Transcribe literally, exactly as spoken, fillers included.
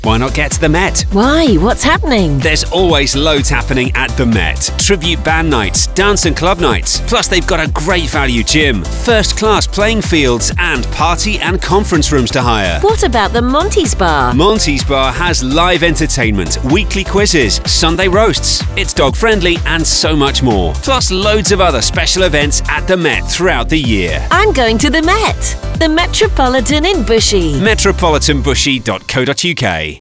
Why not get to the Met? Why? What's happening? There's always loads happening at the Met. Tribute band nights, dance and club nights. Plus they've got a great value gym, first-class playing fields and party and conference rooms to hire. What about the Monty's Bar? Monty's Bar has live entertainment, weekly quizzes, Sunday roasts. It's dog-friendly and so much more. Plus loads of other special events at the Met throughout the year. I'm going to the Met. The Metropolitan in Bushey. metropolitan bushy dot co dot uk